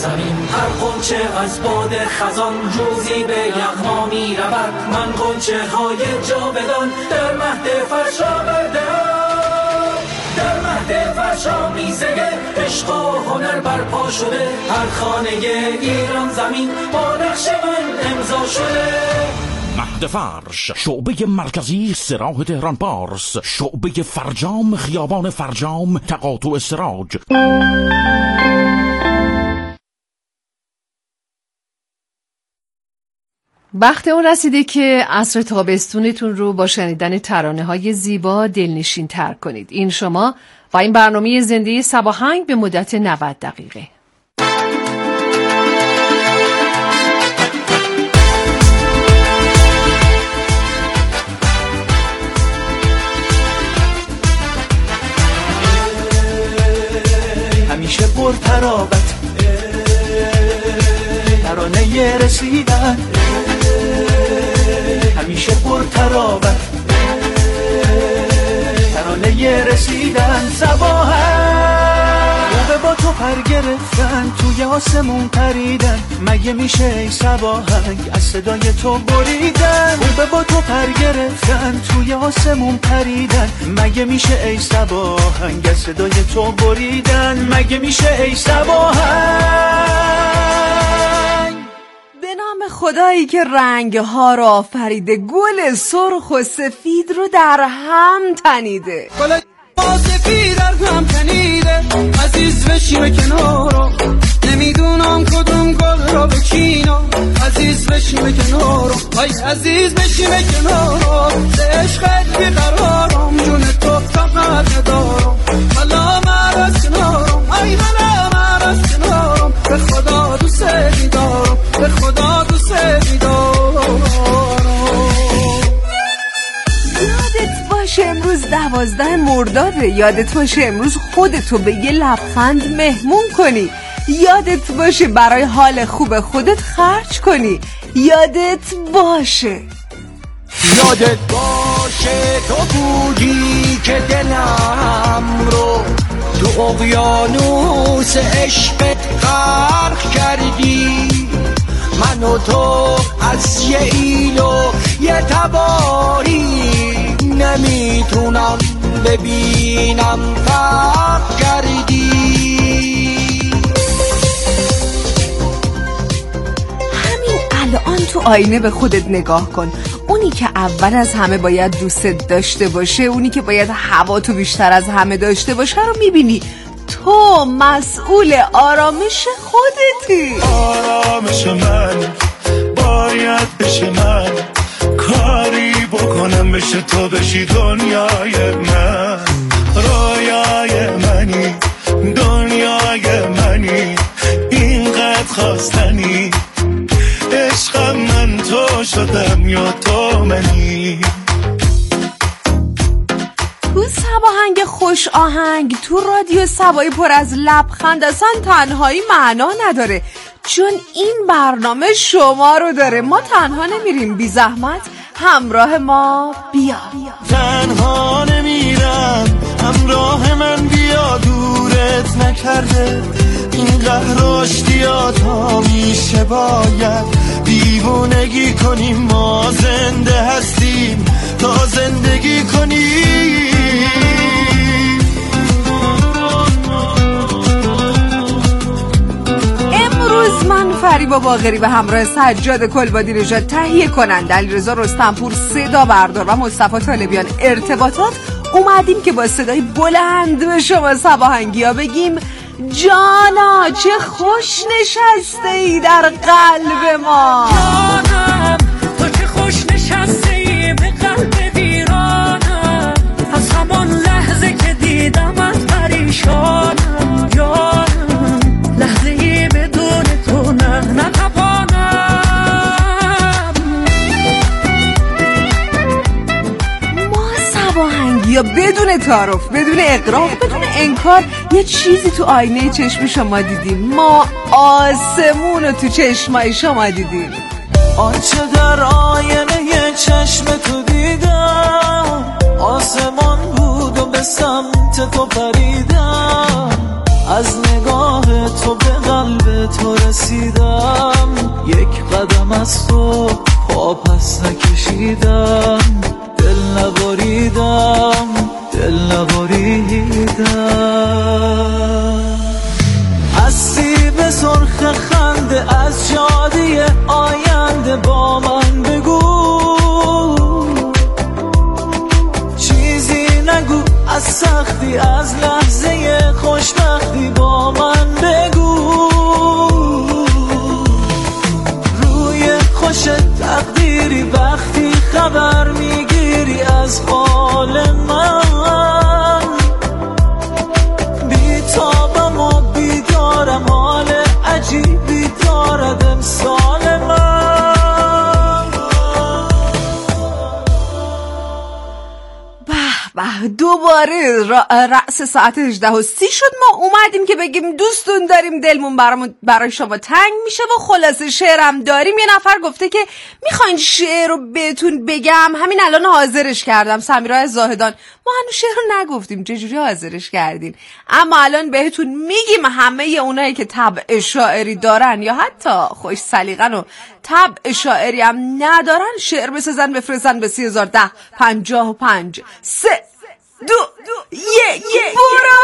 زمین هر قنچه از باد خزان روزی به یغما می رود. من قنچه های جاودان در مهد فرشا بردم، در مهد فرشا میزه عشق و هنر برپا شده. هر خانه ایران زمین با نقش من امضا شده. مهد فرش، شعبه مرکزی سراح تهران پارس، شعبه فرجام خیابان فرجام تقاطع سراج. وقت اون رسیده که عصر تابستونتون رو با شنیدن ترانه‌های زیبا دلنشین تر کنید. این شما و این برنامه زنده صباهنگ به مدت 90 دقیقه. همیشه پرترابت ترانه رسیدن، همیشه پرترابت ترانه رسیدن. صباحن خوبه با تو پر گرفتن، توی آسمون پریدن. مگه میشه ای صباحنگ از صدای تو بریدن؟ خوبه با تو پر گرفتن، توی آسمون پریدن. مگه میشه ای صباحنگ از صدای تو بریدن؟ مگه میشه ای صباحنگ؟ به نام خدایی که رنگ‌ها را آفریده، گل سرخ و سفید رو در هم تنیده. گل سفید در هم تنیده، عزیز بشیم کنارم. نمیدونم کدوم گل را بچینم، عزیز بشیم کنارم. ای عزیز بشیم کنارم، عشقت بیقرارم. جون تو فقط ندارم، حالا من از کنارم. ای حالا من از کنارم، به خدا دوست دارم، به خدا دوست دارم. یادت باشه امروز 12 مرداده. یادت باشه امروز خودتو به یه لبخند مهمون کنی. یادت باشه برای حال خوب خودت خرج کنی. یادت باشه تو بودی که دلم رو تو اقیانوس عشقت غرق کردی. من و تو از یه ایلو یه تباری نمیتونم ببینم فرق کردی. همین الان تو آینه به خودت نگاه کن. اونی که اول از همه باید دوستت داشته باشه، اونی که باید هوا تو بیشتر از همه داشته باشه رو میبینی. تو مسئول آرامش خودتی. آرامش من باید بشه، من کاری بکنم بشه تو بشی دنیای من. رویای منی، دنیای منی، اینقدر خواستنی. عشقم من تو شدم یا تو منی. تو صباهنگ خوش آهنگ، تو رادیو صبایی پر از لبخند، اصلا تنهایی معنا نداره، چون این برنامه شما رو داره. ما تنها نمیریم، بی زحمت همراه ما بیا. تنها نمیرم، همراه من بیا. دورت نکرده این قهر اشتیاطا، میشه باید دیوونگی کنیم. ما زنده هستیم تا زندگی کنیم. امروز من فریبا باقری به همراه سجاد کلبادی نژاد تهیه کننده، علیرضا رستمپور صدا بردار و مصطفی طالبیان ارتباطات اومدیم که با صدای بلند به شما صباهنگی‌ها بگیم جانا چه خوش نشسته ای در قلب ما. جانم تو چه خوش نشسته ای به قلب ویرانم. از همان لحظه که دیدم از پریشانم. جانم لحظه ای بدون تو نتوانم. ما صباهنگی‌ها بدون تعارف، بدون اقراق، بدون انکار یه چیزی تو آینه چشم شما دیدیم. ما آسمون رو تو چشمای شما دیدیم. آنچه در آینه چشم تو دیدم آسمان بود و به سمت تو پریدم. از نگاه تو به قلب تو رسیدم، یک قدم از تو پا پس نکشیدم، دل نبریدم، دل نبریدم. از سیب سرخ خنده از جاده آینده با من بگو، چیزی نگو از سختی، از لحظه خوشبختی با من بگو. روی خوش تقدیری وقتی خبر میگیری از حال من، بیتابم و بیدارم، حال عجیبی دارد امسال من. دوباره رأس ساعت 18:30 شد. ما اومدیم که بگیم دوستون داریم، دلمون برای شما تنگ میشه و خلاصه شعرم داریم. یه نفر گفته که میخواین شعر رو بهتون بگم، همین الان حاضرش کردم. سمیرا زاهدان، ما هنوز شعر رو نگفتیم، چجوری حاضرش کردین؟ اما الان بهتون میگیم همه اونایی که طبع شاعری دارن یا حتی خوش سلیقن و طبع شاعری هم ندارن، شعر بسازن بفرستن به 301055 3 2 1 برو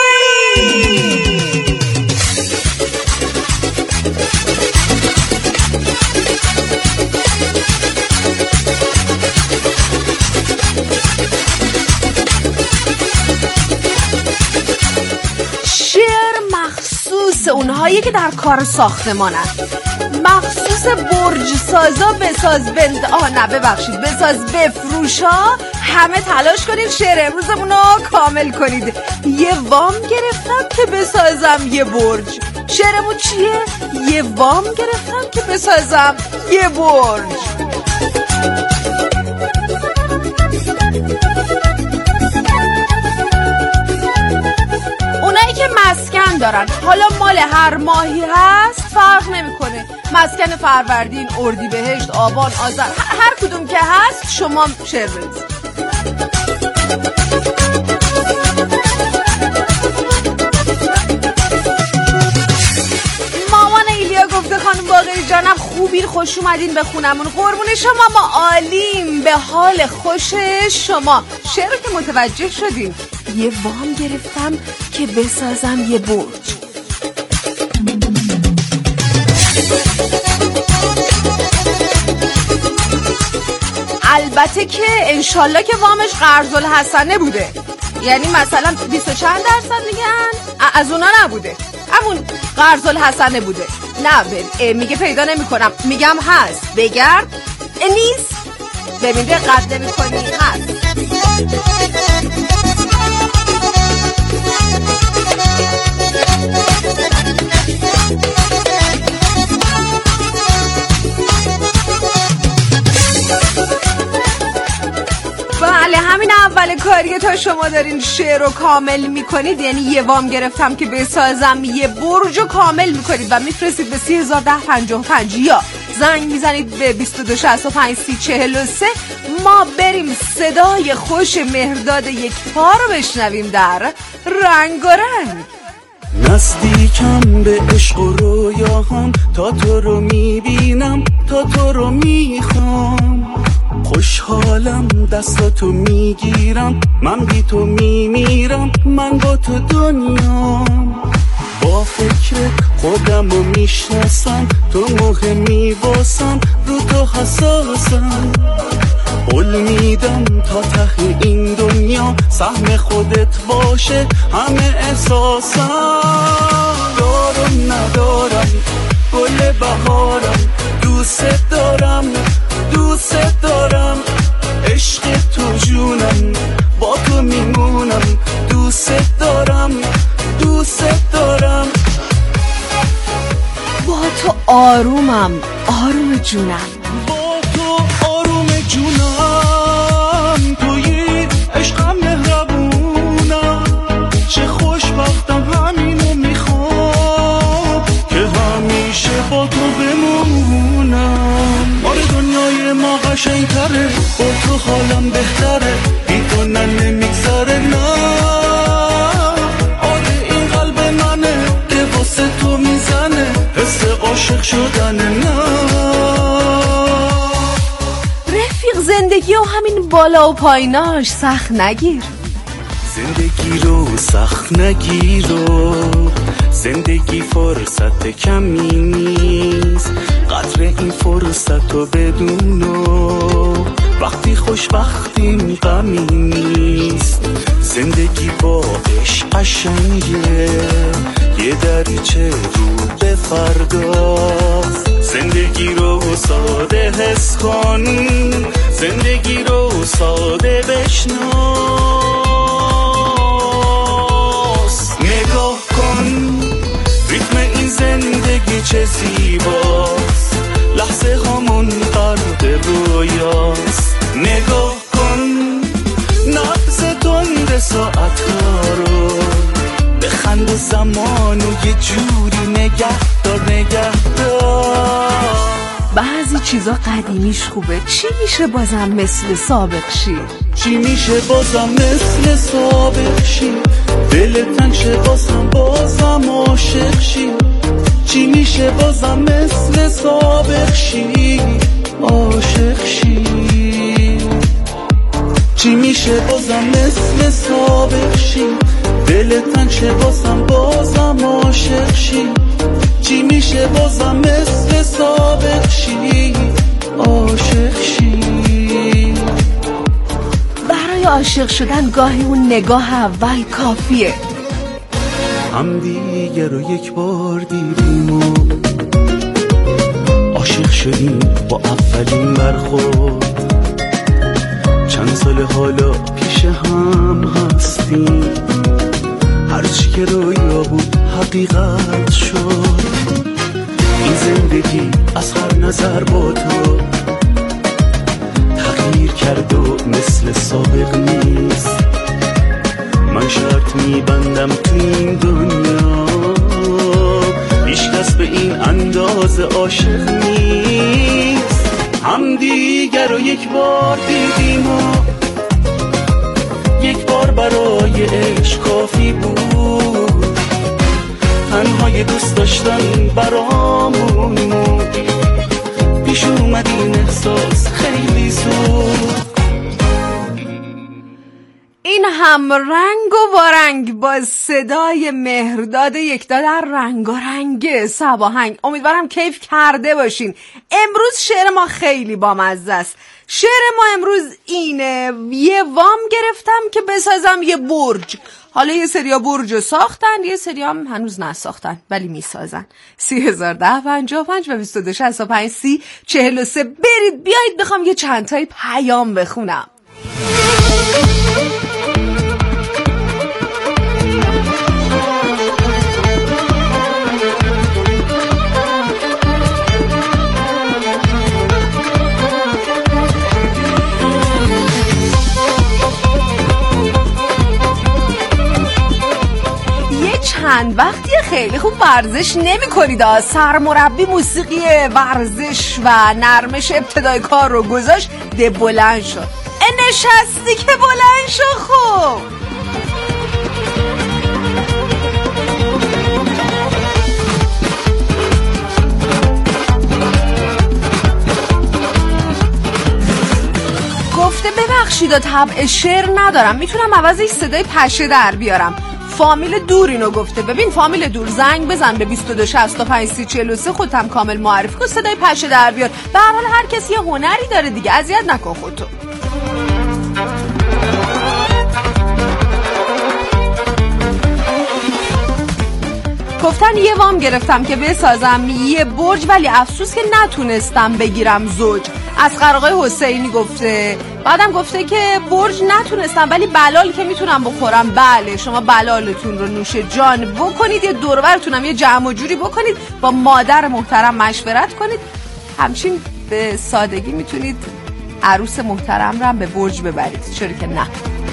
شعر مخصوص اونهایی که در کار ساختمانن، مخصوص برج سازا، بساز بساز بفروشا. همه تلاش کنید شعر امروزمون رو کامل کنید. یه وام گرفتم که بسازم یه برج. شعرمون چیه؟ یه وام گرفتم که بسازم یه برج. اونایی که مسکن دارن، حالا مال هر ماهی هست فرق نمیکنه، مسکن فروردین، اردیبهشت، آبان، آذر، هر کدوم که هست شما شعر بنویسید. مامان ایلیا گفته خانم باقری جانم خوبین، خوش اومدین به خونمون، قربون شما، ما عالیم، به حال خوش شما. شعر که متوجه شدین، یه وام گرفتم که بسازم یه برج. البته که انشالله که وامش قرض الحسنه بوده، یعنی مثلا 20 چند درصد میگن، از اونا نبوده، همون قرض الحسنه بوده. نه میگه پیدا نمی کنم، میگم هست، بگرد نیست، ببین دقت نمی کنی، هست. بله همین اول کاریه تا شما دارین شعر رو کامل میکنید، یعنی یه وام گرفتم که بسازم یه برج رو کامل میکنید و میفرستید به 301055 یا زنگ میزنید به 22653043. ما بریم صدای خوش مهرداد یکتا رو بشنویم در رنگ و رنگ. نزدیکم به عشق و رویاهام، تا تو رو میبینم، تا تو رو میخوام، خوشحالم دستاتو میگیرم، من بی تو میمیرم، من با تو دنیام، با فکر خودم رو میشناسم، تو مهمی واسم، رو تو حساسم، قول میدم تا ته این دنیا سهم خودت باشه همه احساسم. دارم ندارم گل بهارم، دوست دارم دوست دارم، عشق تو جونم، با تو میمونم، دوست دارم دوست دارم، با تو آرومم آروم جونم، با تو آروم جونم، توی عشقم مهربونم، چه خوشبختم همینو میخوام که همیشه با تو بمونم. آره دنیای ما قشنگتره، با تو حالم بهتره، بی تو نمیگذره، نه آره این قلب من عاشق شدن نه. رفیق زندگی و همین بالا و پاییناش سخت نگیر. زندگی رو سخت نگیر و زندگی فرصت کمی نیست. قدر این فرصت رو بدون و وقتی خوشبختیم غمی نیست. زندگی با عشق قشنگه، یه دریچه رو به فرداست. زندگی رو ساده حس کن، زندگی رو ساده بشناس. نگاه کن ریتم این زندگی چه زیباست، لحظه هامون غرق رویاست. نگاه کن نبض تند ساعت ها رو، بخند زمانو یه جوری نگهدار. بعضی چیزا قدیمیش خوبه، چی میشه بازم مثل سابق شی؟ چی میشه بازم مثل سابق شی؟ دل تنگ شه بازم عاشق شی. چی میشه بازم مثل سابق شی؟ عاشق شی. چی میشه بازم مثل سابق شی؟ دل تنگ شه بازم عاشق شی. چی میشه بازم مثل سابق شی؟ عاشق شی. برای عاشق شدن گاهی اون نگاه اول کافیه. هم دیگه رو یک بار دیدیم و عاشق شدیم با اولین برخورد. چند سال حالا پیش هم هستیم، هرچی که رویا بود حقیقت شد. این زندگی از هر نظر با تو تغییر کرد و مثل سابق نیست. من شرط میبندم تو این دنیا، هیچ کس به این اندازه عاشق نیست. هم دیگر رو یک بار دیدیم و یک بار برای عشق کافی بود. تنهای دوست داشتن برامون پیش اومد این احساس خیلی زود. این هم رنگ و وارنگ با صدای مهرداد یکتا در رنگارنگ صباهنگ. امیدوارم کیف کرده باشین. امروز شعر ما خیلی بامزه است. شعر ما امروز اینه: یه وام گرفتم که بسازم یه برج. حالا یه سریا برج ساختن، یه سریا هم هنوز نساختن ولی میسازن. 301055 و 2265 3043. برید بیایید بخوام یه چند تایی پیام بخونم. چند وقتی خیلی خوب ورزش نمی کنید. سرمربی موسیقی ورزش و نرمش ابتدای کار رو گذاشت، ده بلند شد. نشستی که بلند شو. خوب گفته ببخشید طبع شعر ندارم، میتونم عوضش صدای پشه در بیارم. فامیل دور اینو گفته. ببین فامیل دور، زنگ بزن به 2265 3043 خودت هم کامل معرفی کن، صدای پشه در بیار. به هر حال هر کسی یه هنری داره دیگه، اذیت نکن خودتو. گفتن یه وام گرفتم که بسازم یه برج، ولی افسوس که نتونستم بگیرم زوج. از قرقای حسینی گفته. بعدم گفته که برج نتونستم ولی بلال که میتونم بخورم. بله شما بلالتون رو نوش جان بکنید، یه دور برتونم یه جمع و جوری بکنید، با مادر محترم مشورت کنید. همچین به سادگی میتونید عروس محترم رو هم به برج ببرید، چرا که نه.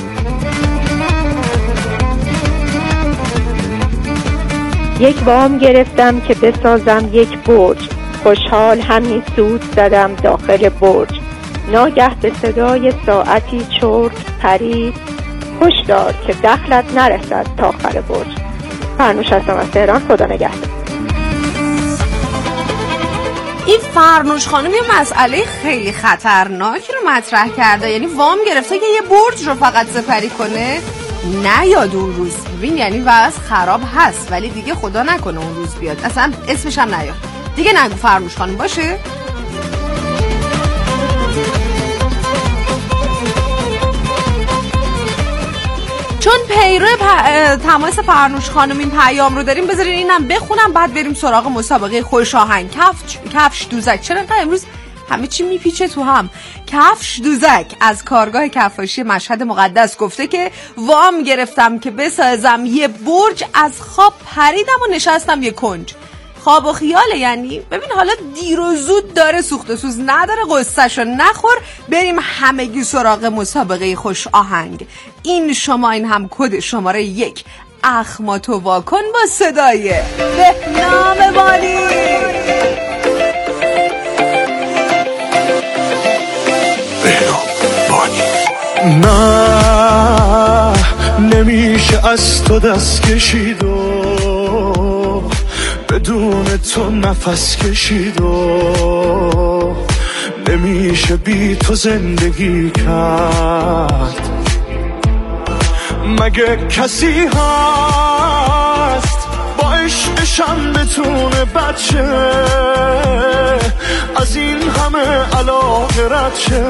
یک وام گرفتم که بسازم یک برج، خوشحال همین سود زدم داخل برج. ناگه به صدای ساعتی چرت پرید، هشدار که دخلت نرسد تا آخر برج. فرنوش هستم از تهران، خدا نگهدار. فرنوش خانم یه مسئله خیلی خطرناک رو مطرح کرده. یعنی وام گرفته که یه برج رو فقط سپری کنه، نه یاد اون روز. ببین یعنی وضع خراب هست، ولی دیگه خدا نکنه اون روز بیاد. اصلا اسمش هم نیاد دیگه. نگو فرنوش خانم باشه. چون پیرو تماس فرنوش خانم این پیام رو داریم، بذارین اینم بخونم بعد بریم سراغ مسابقه خوش آهنگ. کفش دوزک، چرا انقدر امروز همه چی میپیچه تو هم؟ کفش دوزک از کارگاه کفاشی مشهد مقدس گفته که وام گرفتم که بسازم یه برج، از خواب پریدم و نشستم یه کنج. خواب و خیاله یعنی. ببین حالا دیر و زود داره، سوخت و سوز نداره، قصه‌شو نخور. بریم همگی سراغ مسابقه خوش آهنگ. این شما، این هم کد شماره 1. اخماتو واکن با صدای بهنام بانی. نه نمیشه از تو دست کشید و بدون تو نفس کشید و نمیشه بی تو زندگی کرد. مگه کسی هست با عشقشم بتونه بچه از این همه علاقه رد شه؟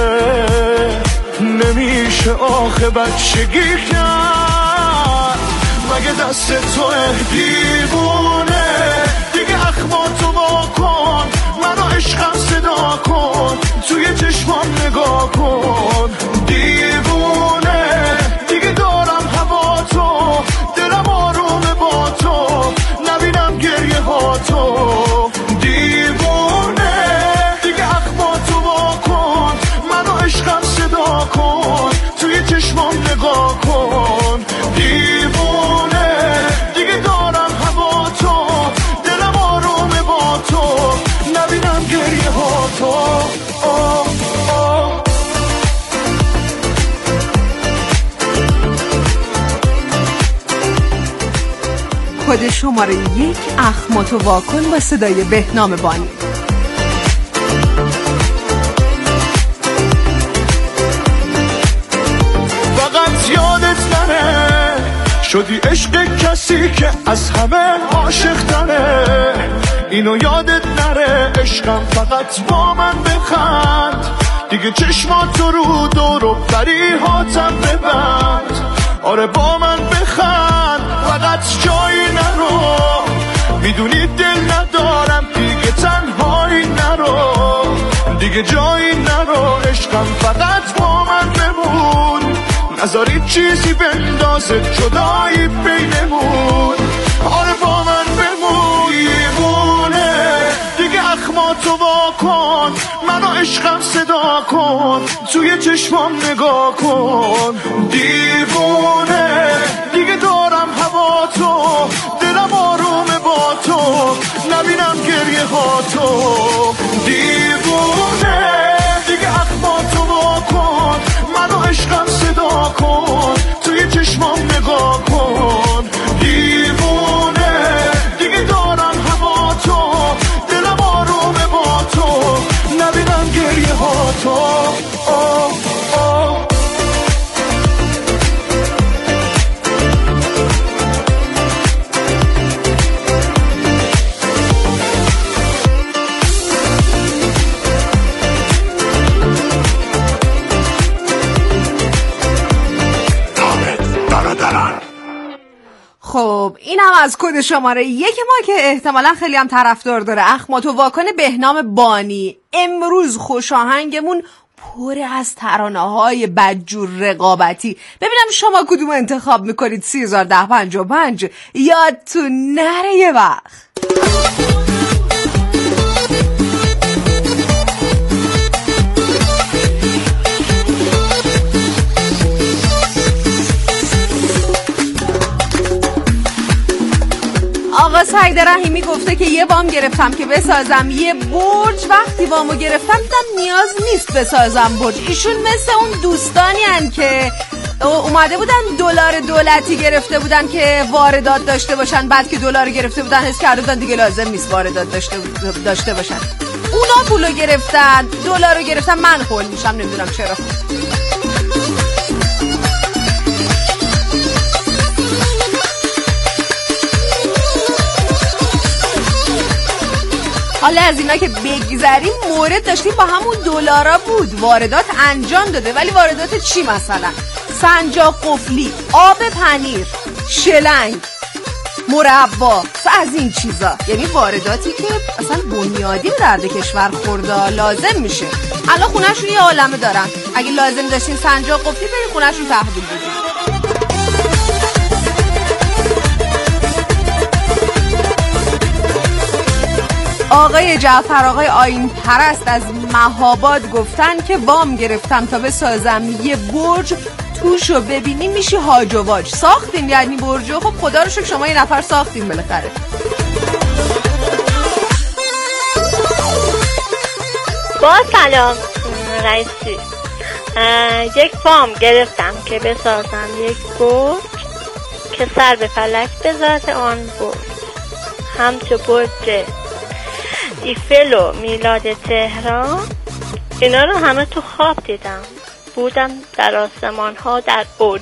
نمیشه آخه بچگی کرد. مگه دست تو دیوونه دیگه اخماتو واکن، منو عشقم صدا کن، توی چشمام نگاه کن. دیوونه دیگه دارم هوا تو، دلم آرومه با تو، نبینم گریه ها تو. دیوونه دیگه اخماتو واکن، منو عشقم صدا کن، توی چشمام نگاه کن. دیوونه دیگه دارم هوا تو، دلم آرومه با تو، نبینم گریه ها تو. کد شماره 1 اخماتو واکن با صدای بهنام بانی. فقط یادت نره شدی عشق کسی که از همه عاشق تره. اینو یادت نره عشقم فقط با من بخند، دیگه چشماتو رو دور و بری هاتم ببند. آره با من بخند فقط جایی نرو، میدونی دل ندارم دیگه تنهایی نرو، دیگه جایی نرو. عشقم فقط با من بمون، نذاری چیزی بندازه جدایی بینمون. آره با من بمون. دیوونه دیگه اخماتو واکن، منو عشقم صدا کن، توی چشمام نگاه کن. دیوونه دیگه دارم هوا تو، دلم آرومه با تو، نبینم گریه ها تو. دیوونه دیگه اخماتو واکن، منو عشقم صدا کن، توی چشمام نگاه کن. دیوونه دیگه دارم هوا تو، دلم آرومه با تو، نبینم گریه ها تو. خب اینم از کد شماره 1 ما که احتمالا خیلی هم طرفدار داره. اخماتو واکن بهنام بانی. امروز خوش آهنگمون پر از ترانه‌های بدجور رقابتی. ببینم شما کدوم انتخاب میکنید. 301055 یادتون نره یه وقت. آقا سعید رحیمی گفته که یه وام گرفتم که بسازم یه برج. وقتی وامو گرفتم دیدم نیاز نیست بسازم برج. ایشون مثل اون دوستانی هن که اومده بودن دلار دولتی گرفته بودن که واردات داشته باشن، بعد که دلار گرفته بودن حس کرده بودن دیگه لازم نیست واردات داشته باشن. اونا پولو گرفتن، دلارو گرفتن، من خول میشم نمیدونم چرا. حالا از اینا که بگذریم، مورد داشتیم با همون دلارا بود. واردات انجام داده، ولی واردات چی؟ مثلا سنجاق قفلی، آب پنیر، شلنگ، مربا، از این چیزا. یعنی وارداتی که اصلا بنیادی به درد کشور خورده لازم میشه. الان خونه‌شون یه عالمه دارن، اگه لازم داشتین سنجاق قفلی برید خونه‌شون تحویل بدید. آقای جعفر آقای آیین پرست از مهاباد گفتن که وام گرفتم تا بسازم یه برج، توشو ببینی میشی هاج و واج. ساختیم یعنی برجو؟ خب خدا رو شکر شما یه نفر ساختیم بالاخره. با سلام رئیسی، یک وام گرفتم که بسازم یک برج که سر به فلک بذاره آن برج، همچو برج ایفل و میلاد تهران. اینا رو همه تو خواب دیدم، بودم در آسمان ها در اوج.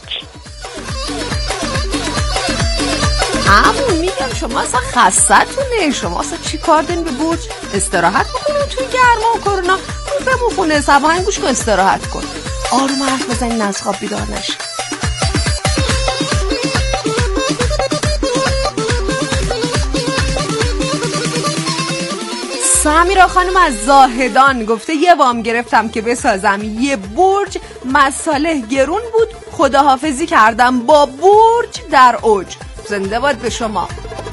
میگم شما اصلا خستتونه، شما اصلا چی کار دارین به برج؟ استراحت بکنین توی گرما و کرونا، بمون خونه سباهنگ گوش کن استراحت کن، آروم حرف بزنین از خواب بیدار نشی. سمیرا خانم از زاهدان گفته یه وام گرفتم که بسازم یه برج، مصالح گرون بود، خداحافظی کردم با برج در اوج. زنده باد به شما.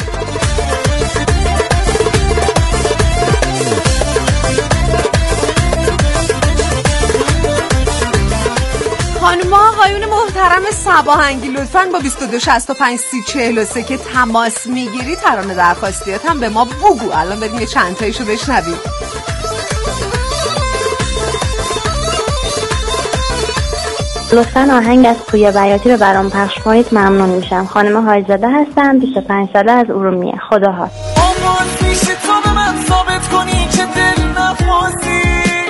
خانم آقایون محترم سباهنگی لطفاً با 22653043 که تماس میگیری ترانه درخواستیات هم به ما بگو. الان بریم یه چند تایشو بشنویم. لطفاً آهنگ از پویا بیاتی رو برام پخش کنید، ممنون میشم. خانم حاجزاده هستم، 25 ساله، از ارومیه. خداحافظ. آمون میشه تو به من ثابت کنی که دل نفاسی،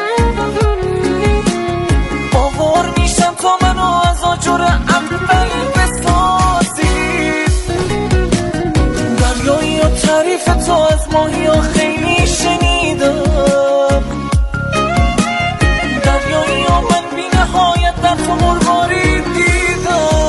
باور میشم تا منو از آجر اول بسازی، دریایی و تعریف تو از ماهی ها خیلی شنیدم، دریایی ها من بی نهایت در تو مرواری دیدم.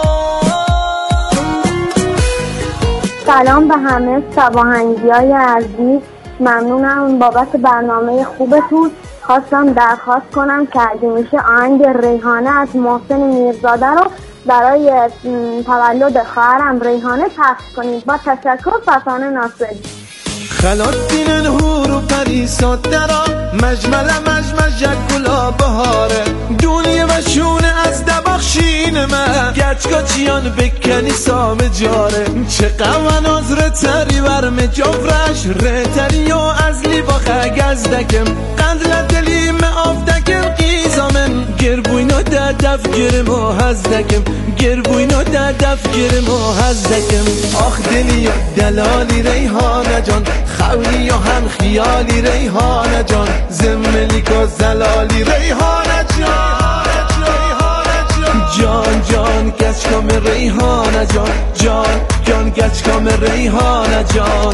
سلام به همه سباهنگی‌های عزیز، ممنونم بابت برنامه خوبتون. خواستم درخواست کنم که اگه میشه آهنگ ریحانه از محسن میرزاده رو برای تولد خواهرم ریحانه پخش کنید. با تشکر، فسانه ناصری. خلات دینن هور و پریسات درا مجمل مجمج گلا بهاره، دونی و شونه از دباخشین من گچگا چیان بکنی سام جاره، چه قوان از رتری ورم جفرش رتری و از لیباخه گزدکم قندل دلیم آفدکم قیزامن گربوینو ددف گرم و هزدکم گربوینو ددف گرم و هزدکم. آخ دلی و دلالی ریحانه جان، خولی و هم خیالی ریحانه جان، زملی که زلالی ریحانه جان، جان جان گچکام ریحانه جان، جان جان گچکام ریحانه جان.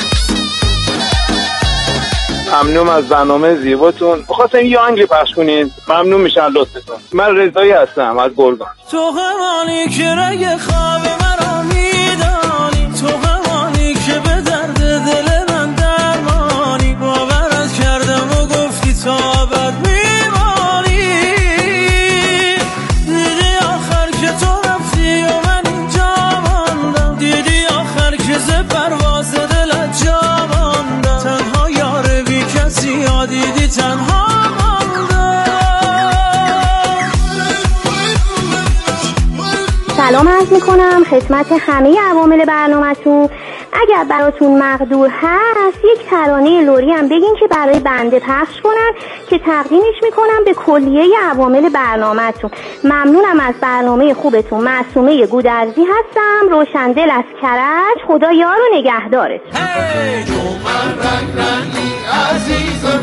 ممنون از برنامه زیباتون. بخواستم یه آهنگ پخش کنید ممنون میشم لطفتون. من رضایی هستم از گرگان. تو همانی که رگ خواب مرا میدانی، تو همانی که به درد دل من درمانی، باورت کردم و گفتی تا ابد میمانی، دیدی آخر که تو رفتی و من اینجا ماندم، دیدی آخر که ز پرواز دلت جا ماندم، تنها یار بی کسی ها دیدی تنها سلام عرض میکنم خدمت همه عوامل برنامه‌تون. اگر براتون مقدور هست یک ترانه لوری هم بگین که برای بنده پخش کنن که تقدیمش میکنم به کلیه عوامل برنامه‌تون. ممنونم از برنامه خوبتون. معصومه گودرزی هستم، روشندل از کرج. خدا یار و نگهدارت. تو من رنگ رنگی عزیزم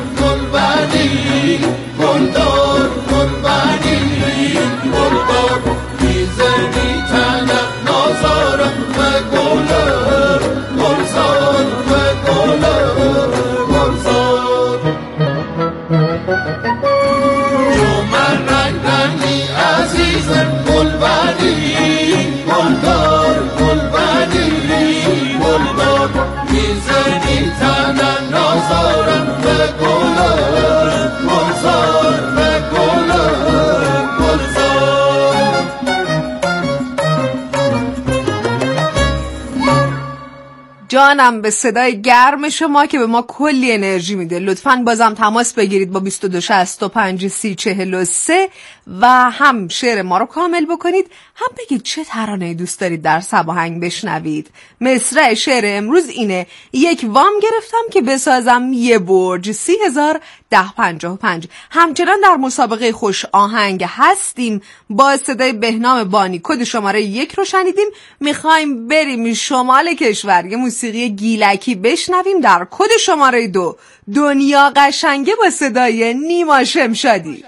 جانم به صدای گرم شما که به ما کلی انرژی میده. لطفاً بازم تماس بگیرید با 22653043 و هم شعر ما رو کامل بکنید، هم بگید چه ترانه‌ای دوست دارید در سباهنگ بشنوید. مصرع شعر امروز اینه: یک وام گرفتم که بسازم یه برج 30,1055. همچنان در مسابقه خوش آهنگ هستیم. با صدای بهنام بانی کد شماره 1 رو شنیدیم. میخوایم بریم شمال کشور یه موسیقی گیلکی بشنویم در کد شماره 2. دنیا قشنگه با صدای نیما شمشادی.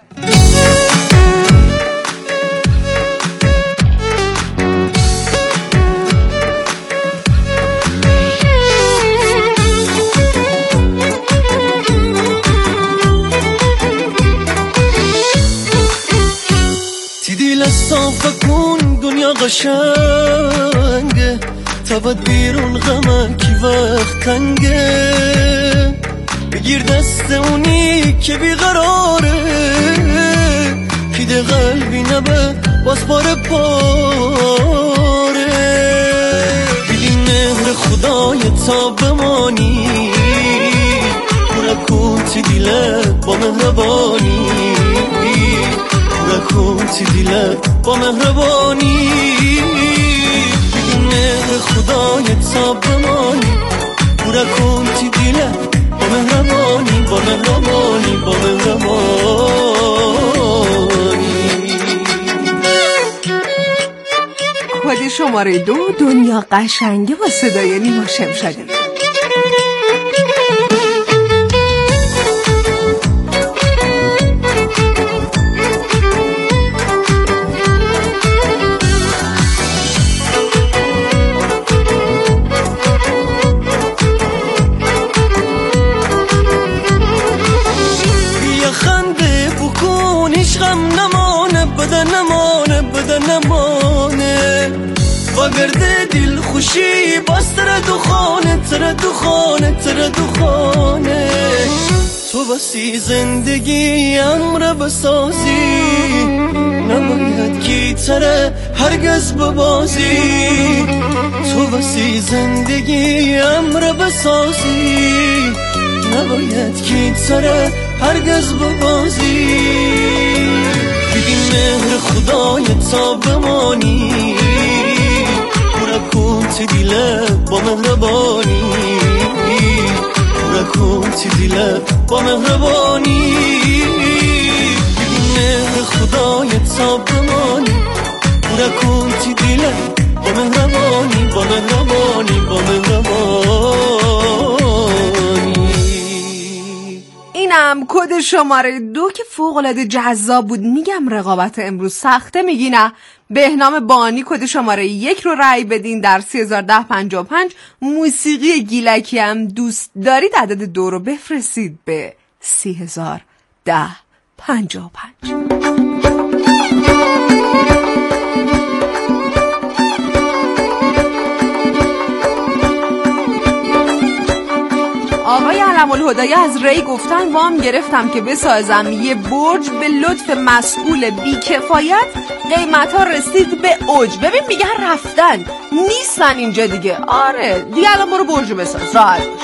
دیل صاف کن دنیا قشنگه، تبد بیرون غمه کی وقت تنگه، بگیر دست اونی که بیقراره، پیده قلبی نبه باز پاره پاره، بیدی مهر خدای تا بمانی، پورکون تی دیلت با مهربانی، پورکون تی دیلت با مهربانی، بیدی مهر خدای تا بمانی، پورکون تی دیلت با مهربانی، با مهربانی، با مهربانی. کد شماره 2 دنیا قشنگه با صدای نیما شمشادی. گرده دل خوشی باز تر دخانه، تر دخانه، تر دخانه، تو بسی زندگی امر بسازی، نباید کی تره هرگز ببازی، تو بسی زندگی امر بسازی، نباید کی تره هرگز ببازی، بیدی مهر خدای تا بمانی، پورکون تی دیلت با مهربانی، پورکون تی دیلت با مهربانی، بیدی مهر خدای تا بمانی، پورکون تی دیلت با مهربانی، با مهربانی، با مهربانی. اینم کد شماره 2 که فوق‌العاده جذاب بود. میگم رقابت امروز سخته، میگی نه؟ بهنام بانی کد شماره 1 رو رای بدین در 30,1055. موسیقی گیلکی هم دوست دارید عدد 2 رو بفرستید به 30,1055. آقای علم‌الهدی از ری گفتن وام گرفتم که بسازم یه برج، به لطف مسئول بیکفایت قیمت ها رسید به اوج. ببین میگن رفتن نیستن اینجا دیگه. آره دیگه الان برو برج بساز، راحت باش.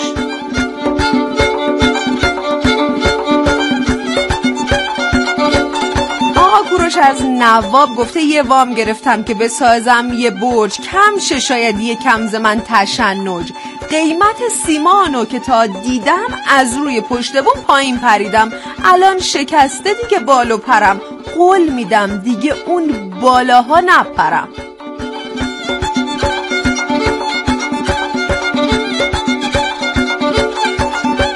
آقا کوروش از نواب گفته یه وام گرفتم که بسازم یه برج، کم شه شاید یه کم ز من تشنج، قیمت سیمانو که تا دیدم از روی پشت بوم پایین پریدم، الان شکسته دیگه بالو پرم، قول میدم دیگه اون بالاها نپرم.